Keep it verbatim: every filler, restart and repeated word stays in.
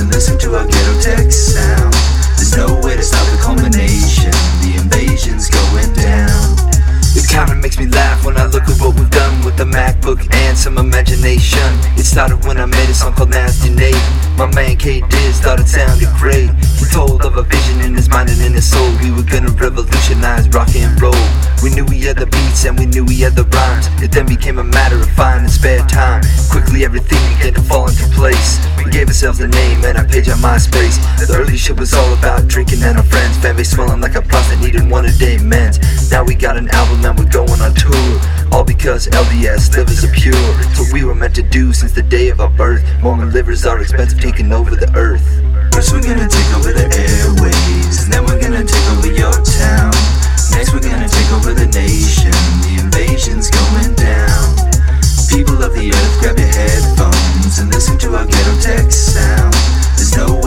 and listen to our ghetto tech sound. There's no way to stop the culmination, the invasion's going down. It kinda makes me laugh when I look at what we've done with the MacBook and some imagination. It started when I made a song called Nasty Nate. My man K-Diz thought it sounded great. He told of a vision in his mind and in his soul. We were gonna revolutionize rock and roll. We knew we had the beats and we knew we had the rhymes. It then became a matter of finding spare time. Quickly everything began to fall into place. We gave ourselves a name and a page on MySpace. The early shit was all about drinking and our friends. Fanbase smelling like a plus that needed one a day men's. Now we got an album and we're going on tour. All because L D S livers are pure. It's what we were meant to do since the day of our birth. Mormon livers are expensive, taking over the earth. First we're gonna take over the airwaves, and then we're gonna take over your town. Next we're gonna take over the nation, the invasion's going down. People of the earth, grab your headphones and listen to our ghetto tech sound. There's no